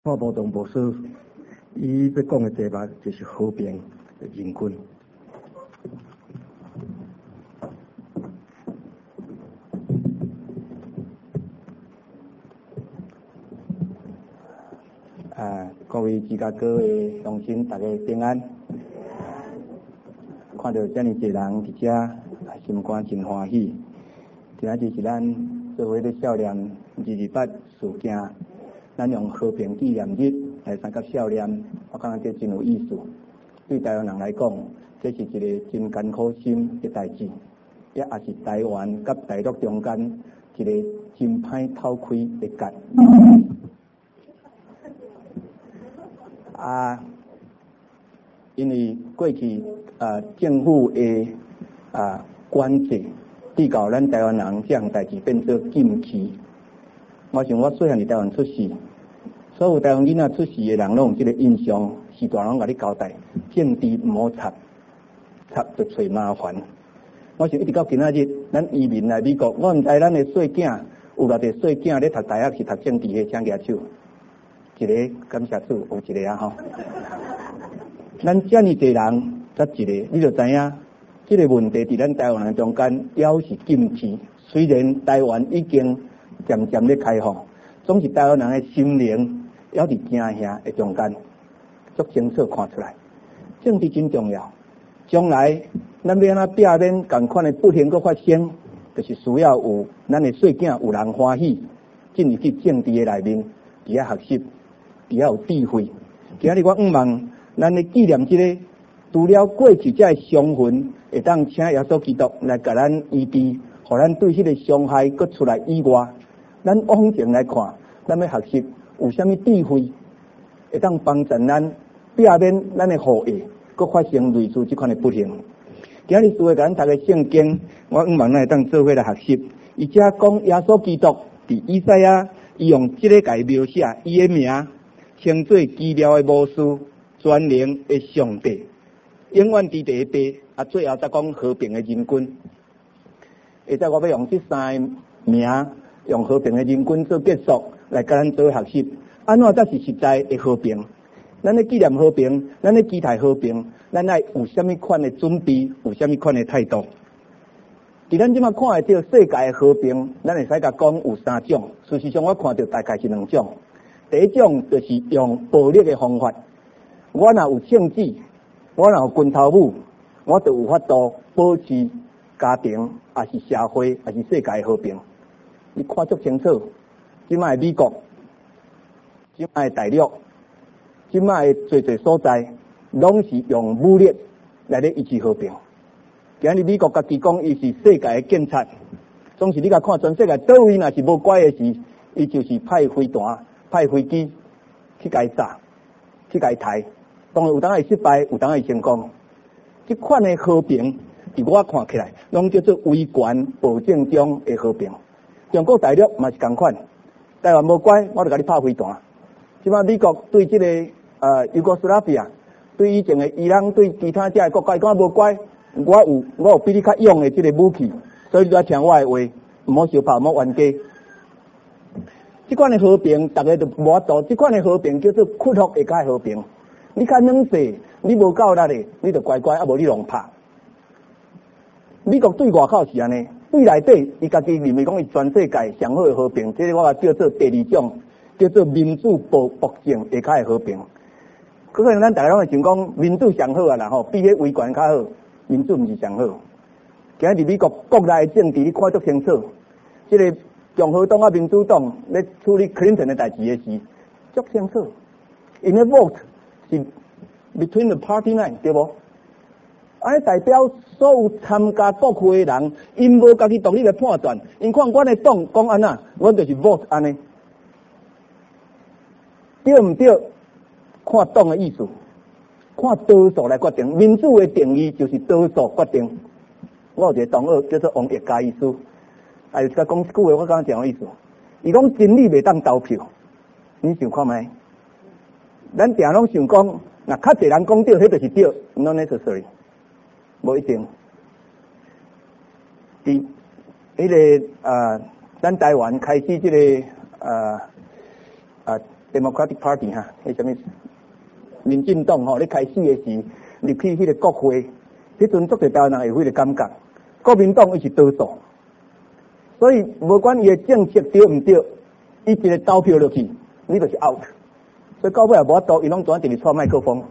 看无同无说，伊要讲的题目就是和平的人群。各位芝加哥的乡亲，大家平安。看到这么多人伫遮，心肝真欢喜。今仔日是咱做伙咧悼念228事件，咱用和平纪念日来参加悼念，我感觉这真有意思。对台湾人来讲，这是一个真艰苦心的代志，也是台湾甲大陆中间一个真歹透开的结。因为过去政府的管制，逼到咱台湾人这项代志变做禁期。我想我细汉伫台湾出世，所有台湾囡仔出世的人拢有这个印象，时大人甲你交代，政治唔好插就找麻烦。我想一直到今仔日，咱移民来美国，我唔知咱的细囝有偌侪细囝咧读大学是读政治的，请举手。一个感谢主，有一个啊吼。咱这么多人，才一个，你就知影，这个问题伫咱台湾人中间，也是禁忌。虽然台湾已经渐渐咧开放，总是台湾人的心灵也伫惊吓的中间，足清楚看出来。政治真重要，将来咱要安怎避免同款的不幸搁发生，就是需要有咱的细囝有人欢喜，进入去政治的内面，伫遐学习，伫遐有智慧。今日我希望咱咧纪念这个，除了过去这个伤痕，会当请耶稣基督来甲咱医治，互咱对迄个伤害搁出来以外，咱往前来看，咱要学习有啥物智慧，会当帮助咱避免咱的后裔搁发生类似这款的不幸。今日除了甲咱读的圣经，我希望咱会当做伙来学习。伊遮讲耶稣基督伫以赛亚，伊用这个来描写伊的名，称做奇妙的魔术。全能的上帝，永远伫第一辈，最后才讲和平的人群。现在我要用这三个名，用和平的人群做结束，来甲咱做学习。安怎才是实在的和平？咱咧纪念和平，咱咧期待和平，咱爱有啥物款的准备，有啥物款的态度？伫咱即马看得到世界的和平，咱会使甲讲有三种。事实上，我看到大概是两种。第一种就是用暴力的方法。我若有政治，我若有拳头舞，我就有法度保持家庭，也是社会，也是世界和平。你看足清楚，即摆美国，即摆大陆，即摆侪所在，拢是用武力来咧维持和平。今日美国家己讲，伊是世界的警察，总是你甲看全世界倒位若是无乖的事，伊就是派飞弹、派飞机去甲伊炸，去甲伊抬。当然有当会失败，有当会成功。这款的和平，伫我看起来，拢叫做威权保证中的和平。中国大陆嘛是同款，台湾无乖，我就甲你拍飞弹。即摆美国对这个尤哥斯拉比亚，对以前的伊朗，对其他这个国家讲无乖，我有比你较勇的这个武器，所以你要听我的话，唔好相拍，唔好冤家。这款的和平，大家都无法度。这款的和平叫做屈服下加和平。你较软势，你无够力的，你就乖乖，无你乱拍。美国对外口是安尼，对内底伊家己认为讲伊全世界上好的和平，这个我叫做第二种，叫做民主保证下加的和平。可能咱大家拢会想讲民主上好啊啦吼，比迄威权较好，民主毋是上好。今日美国国内的政治你看足清楚，这个共和党啊、民主党咧处理 Clinton 的代志的事，足清楚。因咧 vote 是 between the party line 对无？安尼代表所有参加国会的人，因无家己独立来判断，因看阮的党讲安那，阮就是 vote 安尼，对毋对？看党的意思，看多数来决定。民主的定义就是多数决定。我有一个同学叫做王毅家医师，啊，有一个讲一句话，我感觉真有意思。伊讲真理袂当投票，你想看觅？咱定拢想讲，若较侪人讲对，迄就是对 ，not necessary， 无一定。伫迄个咱台湾开始这个 Democratic Party 哈，迄什么民进党吼咧开始的时，入去迄个国会，迄阵足侪台湾人会有迄个感觉，国民党伊是多数，所以无管伊的政策对毋对，伊一个投票落去，你就是 out。所以到尾也无法度，伊拢转直直带麦克风。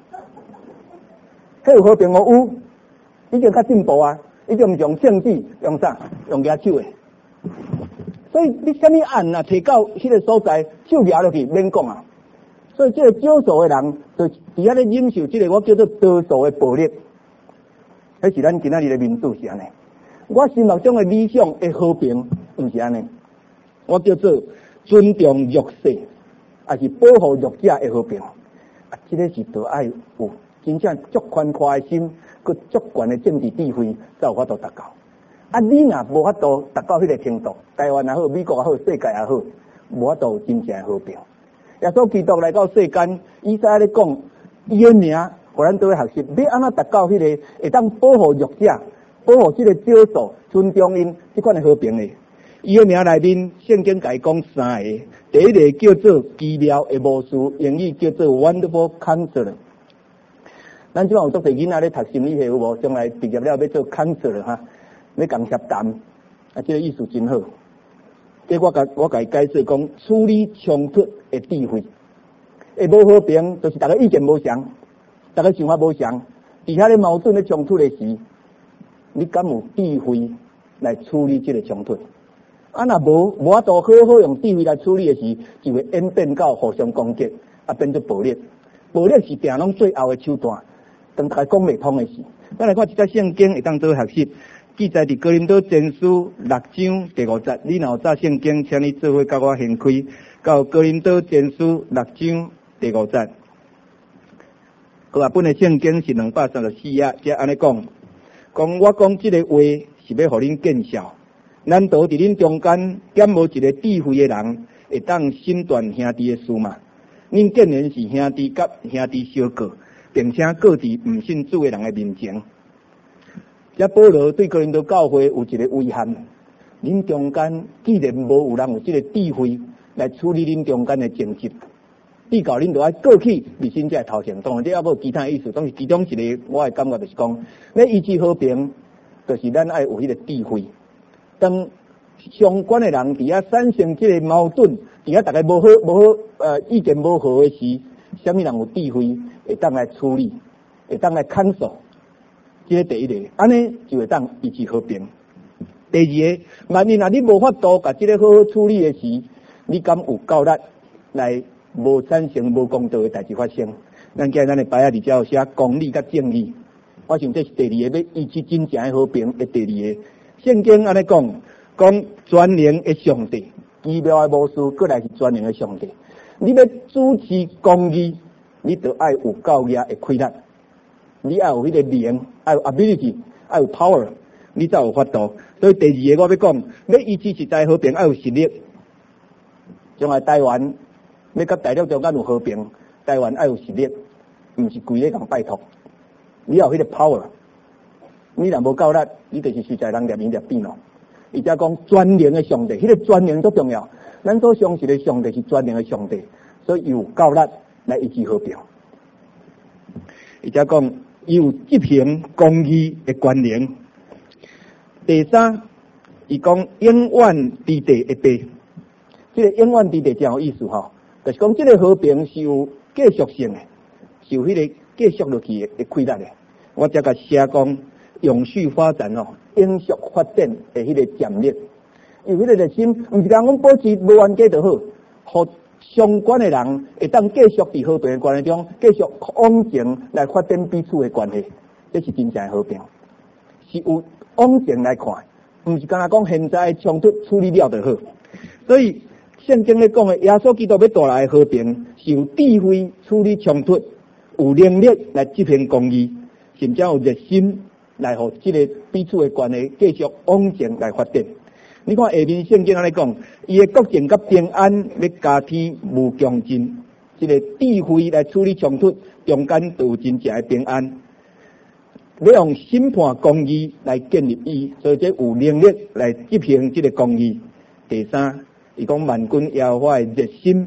迄有和平有，已经较进步啊，已经毋用政治，用啥？用举手的。所以你什么案啊，摕到迄个所在，手举落去免讲啊。所以这个少数的人，就伫遐咧忍受这个我叫做多数的暴力。迄是咱今仔日的民主是安尼。我心目中的理想的和平，毋是安尼。我叫做尊重弱势，也是保护弱者的和平。啊，这个是都爱有真正足宽阔的心，佮足悬的政治智慧，才有法度达到。啊，你若无法度达到迄个程度，台湾也好，美国也好，世界也好，无法度真正的和平。耶稣基督来到世间，以赛亚咧讲，伊的名，互咱都要学习，要安怎达到迄个会当保护弱者，保护这个少数，尊重因这款的和平的。伊的名内面，圣经甲伊讲三个，第一个叫做奇妙的牧师，英语叫做 Wonderful Counselor。咱即摆有足侪囡仔咧读心理学有无？将来毕业了要做 counselor 哈，要共协谈，啊，这个意思真好。这我甲伊解释讲，处理冲突的智慧，会无和平，就是大家意见无相，大家想法无相，伫遐咧矛盾咧冲突的时，你敢有智慧来处理这个冲突？啊，若无法度好好用智慧来处理的时，就会演变到互相攻击，啊，变做暴力。暴力是定拢最后的手段，当大家讲袂通的事。咱来看一则圣经，会当做学习。记载伫哥林多前书6章第5节，你若有查圣经，请你做伙甲我掀开到哥林多前书6章第5节。各本的圣经是234页，则安尼讲，我讲这个话是要互恁见笑。难道伫恁中间减无一个智慧的人，会当审断兄弟的事吗？恁竟然是兄弟甲兄弟相告，并且搁伫毋信主的人的面前。这保罗对哥林多教会有一个遗憾，恁中间既然无有人有这个智慧来处理恁中间的争执，至少恁就要过去立信者头前。当然，这也无其他意思，当是其中一个我的感觉就是讲，要维持和平，就是咱爱有迄个智慧。当相关的人伫遐产生这个矛盾，伫遐大家无好意见无合的时，什么人有智慧会当来处理，会当来看守。这是第一个，安尼就会当维持和平。第二个，万一你无法度把这个好好处理的时，你敢有够力来无产生无公道的代志发生？咱今日咱的牌仔里只有写公理甲正义，我想这是第二个要维持真正的和平的第二个。圣经安尼讲全能的上帝，奇妙的牧师，过来是全能的上帝。你要主持公义，你就爱有够力的气力。你要有迄个灵，要有 ability， 要有 power， 你才有法度。所以第二个我要讲，要维持实在和平，要有实力。将来台湾要甲大陆中间有和平，台湾要有实力，毋是规咧共拜托。你要有迄个 power， 你若无够力，你就是实在人捏面捏扁咯。伊则讲全能的上帝，迄个全能最重要。咱所相信的上帝是全能的上帝，所以有够力来维持和平。伊则讲。伊有执行公义的权能。第三，伊讲永远之地的白，这个永远之地真有意思吼，就是讲这个和平是有继续性的，是有迄个继续落去的气力的。我则甲写讲永续发展吼，永续发展的迄个潜力，有迄个热心，毋是讲我们保持无冤家就好，互相关的人会当继续伫和平的关系中，继续往前来发展彼此的关系，这是真正的和平，是有往前来看，毋是干那讲现在的冲突处理了就好。所以圣经咧讲的，耶稣基督要带来的和平，是有智慧处理冲突，有能力来执行公义，甚至有热心来互这个彼此的关系继续往前来发展。你看下面圣经安尼讲，伊的国境甲平安要加添无穷尽，这个智慧来处理冲突，中间都有真正的平安。要用审判公义来建立伊，所以这有能力来执行这个公义。第三，伊讲万军耶和华的热心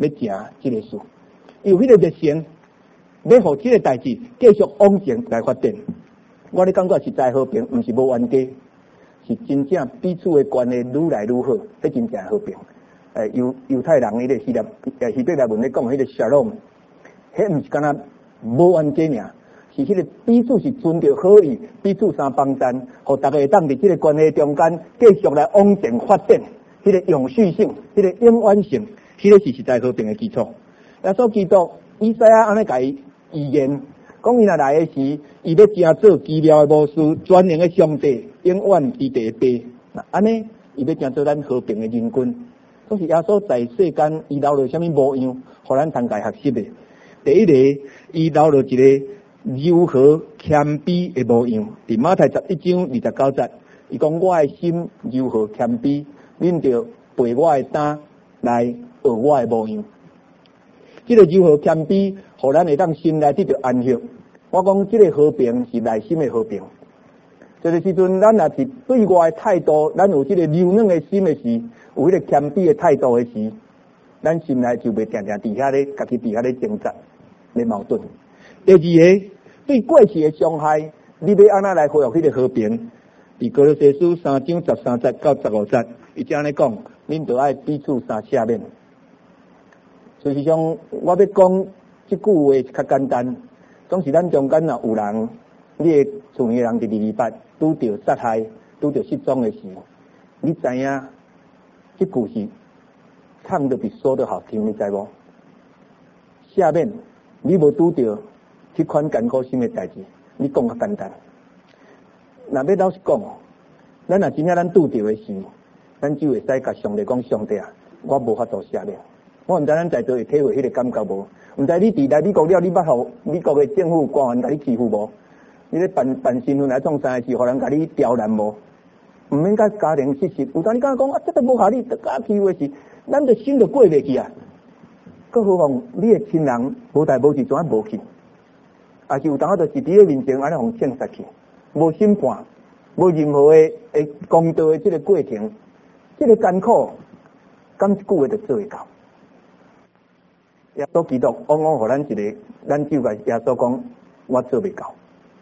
要行这个事，有迄个热情，要互这个代志继续往前来发展。我咧感觉实在和平，毋是无冤家，是真正彼此的关系愈来愈好，迄真正和平。犹太人迄个希伯来文咧讲迄个 shalom， 迄毋是敢若无冤家尔，是迄个彼此是存着好意，彼此相帮衬，互大家会当伫这个关系中间继续来往前发展，迄个永续性，迄个永远性，迄个是实在和平的基础。耶稣基督以赛亚安尼甲伊预言。讲伊若来的时，伊要正做奇妙的巫师，全能的上帝，永远伫第一辈。那安尼，伊要正做咱和平的人君。总是耶稣在世间，伊留落什么模样，互咱通家学习的。第一个，伊留落一个柔和谦卑的模样。伫马太11章29节，伊讲我的心柔和谦卑，恁着背我的担来学我的模样。这个柔和谦卑，互咱会当心内得到安息。我讲这个和平是内心的和平。这个时阵，咱若是对外的态度，咱有这个柔软的心的时，有迄个谦卑的态度的时，咱心内就袂定定伫遐咧，家己伫遐咧挣扎、咧矛盾。第二个，对过去的伤害，你要安怎来恢复迄个和平？伫哥罗西书3章13节到15节，伊这样咧讲，恁着爱彼此相赦免。事实上，我要讲这句话是较简单，总是咱中间若有人，你的厝边人伫228拄着杀害、拄着失踪的时，你知影这句是唱得比说得好听，你知无？下面你无拄着这款艰苦心的代志，你讲较简单。若要老实讲，咱若真正咱拄着的时，咱就会使甲上帝讲：上帝啊，我无法度下面。我毋知咱在座会体会迄个感觉无？毋知你伫来美国了，你捌互美国的政府官员甲你欺负无？你咧办身份来创啥的时，互人甲你刁难无？毋免甲家庭失实，有当你敢讲啊，这都无效，你甲欺负的是，咱的心就过袂去啊。更何况你的亲人无代无志怎啊无去？也是有当就是伫咧面前安尼互枪杀去，无审判，无任何的公道的这个过程，这个艰苦，敢一句话就做会到？耶稣基督往往互咱一个，咱就甲耶稣讲，我做袂到。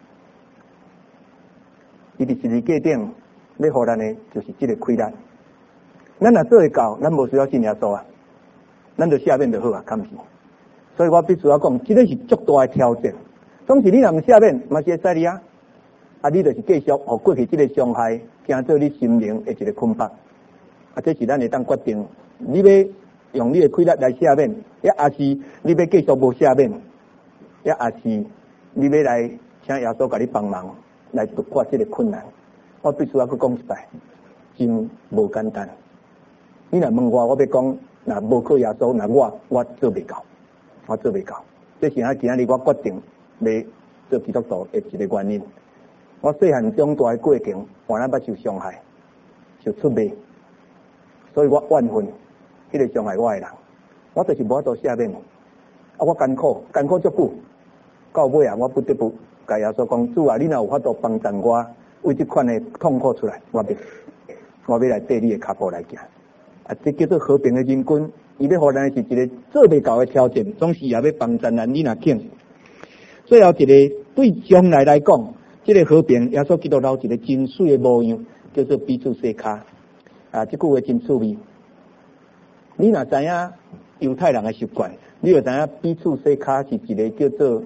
伊伫十字架顶，要互咱的就是这个亏难。咱若做会到，咱无需要信耶稣啊，咱就下面就好啊，敢是？所以我必须要讲，这个是足大的挑战。总是你若毋下面，嘛是会使你啊，你就是继续互过去这个伤害，成做你心灵的一个捆绑。这是咱会当决定，你要用你的亏难来下面，也是你要继续无下面，也是你要来请耶稣甲你帮忙来度过这个困难。我必须要去讲实在，真无简单。你若问我，我要讲，若无靠耶稣，那我做袂到，我做袂到。这是今日我决定要做基督徒的一个原因。我细汉长大的过程，我那捌受伤害，受出卖，所以我怨恨迄个伤害我的人，我就是无法度下面。我艰苦足久，到尾啊，我不得不甲耶稣讲：主啊，你若有法度帮助我，为这款的痛苦出来，我要来缀你的脚步来行。这叫做和平的人君，伊要互咱是一个做袂到的挑战，总是也要帮助咱，你若肯。最后一个对将来来讲，这个和平，耶稣基督留一个真水的模样，叫做彼此洗脚。这句话真趣味。你若知影犹太人的习惯，你就知影彼此洗脚是一个叫做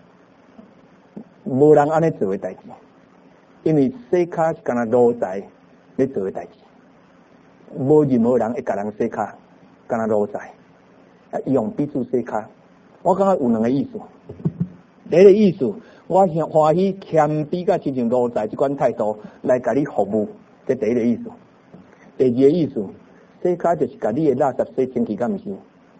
无人安尼做的代志，因为洗脚是干那奴才咧做的代志，无任何人会甲人洗脚，干那奴才。用彼此洗脚，我感觉有两个意思。第一个意思，我欢喜谦卑甲亲像奴才这款态度来甲你服务，这第一个意思。第二个意思，洗脚就是甲你的垃圾洗清气，敢毋是？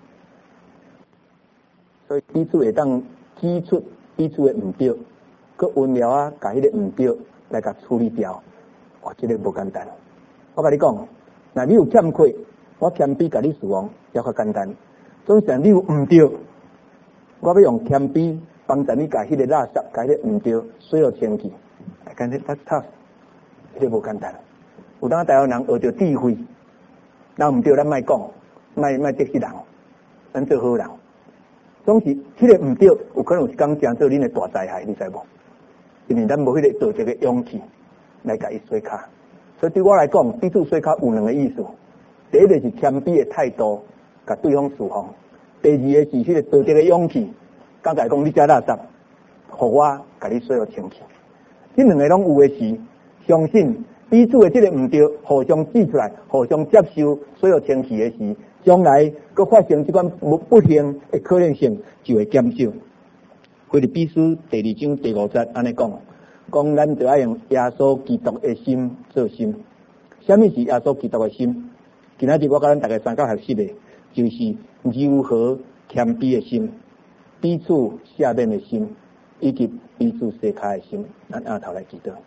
所以彼此会当指出彼此的毋对，佮温柔啊，甲迄个毋对来甲处理掉。哇，这个无简单。我甲你讲，那你有欠亏，我谦卑甲你事望，也较简单。总是你有毋对，我要用谦卑帮助你甲迄个垃圾、甲迄个毋对洗互清气。感觉that's tough，这个无简单。有当台湾人学着智慧，咱毋对，咱莫讲，莫得罪人。 咱做好人。总是这个唔对，有可能有一天成做恁的大灾害，你知无？因为咱无迄个道德的勇气来甲伊洗脚。所以对我来讲，彼此洗脚有两个意思。第一个是谦卑的态度，甲对方侍奉；第二个是迄个道德的勇气，刚才讲你遮垃圾，互我甲你洗互清气。这两个拢有的是，相信彼此的这个唔对，互相指出来，互相接受，洗互清气的是，将来佮发生这款不幸的可能性就会减少。腓立比书第2章第5节安尼讲，讲咱就要用耶稣基督的心做心。什么是耶稣基督的心？今仔日我甲咱大家参考学习的，就是柔和谦卑的心，彼此赦免的心，以及彼此洗脚的心。咱下头来祈祷。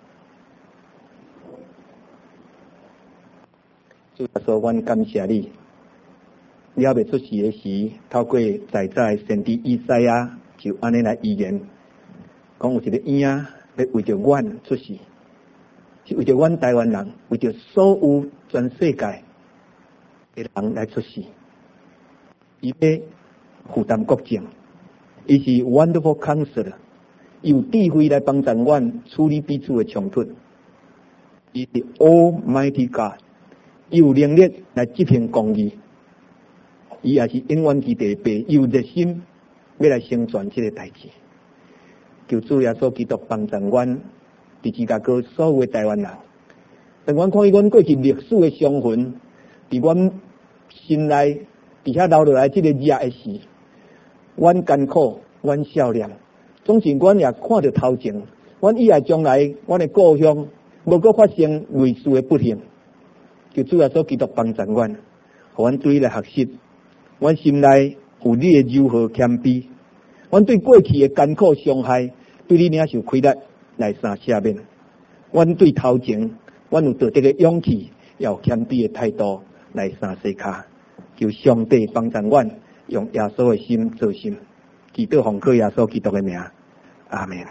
主耶稣，阮感谢你，了未出世的时，透过在先知以赛亚就安尼来预言，讲有一个婴仔要为着阮出世，是为着阮台湾人，为着所有全世界的人来出世。伊要负担国政，伊是 Wonderful Counselor， 有智慧来帮助阮处理彼此的冲突。伊是 Almighty God， 伊有能力来执行公义。伊也是永远之地爸，有热心要来成全这个代志。求主耶稣基督帮助阮，伫芝加哥所有的台湾人。当阮看见阮过去历史的伤痕，伫阮心内伫遐留落来这个热的事，阮艰苦，阮笑脸，总是阮也看到头前，阮以后将来，阮的故乡无搁发生类似的不幸。求主耶稣基督帮助阮，互阮对伊来学习。阮心内有你的柔和谦卑，阮对过去的艰苦伤害，对你领受亏力来三赦免。阮对头前，阮有道德的勇气，也有谦卑的态度来三洗脚。求上帝帮助阮，用耶稣的心做心。祈祷奉靠耶稣基督的名，阿们。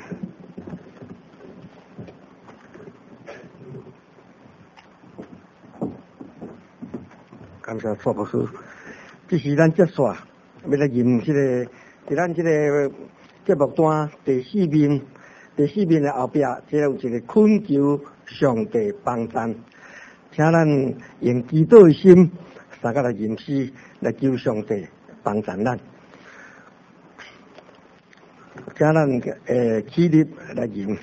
感谢主牧师。这是咱接续要来吟这个，在咱这个节目单第4面的后壁，这有一个恳求上帝帮助，请咱用祈祷的心，三个来吟诗，来求上帝帮助咱。请咱起立来吟。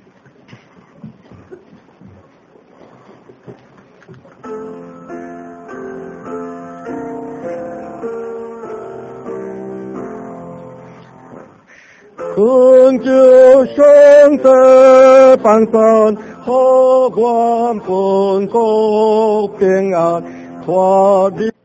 恳求上帝帮助，好愿本国平安，脱离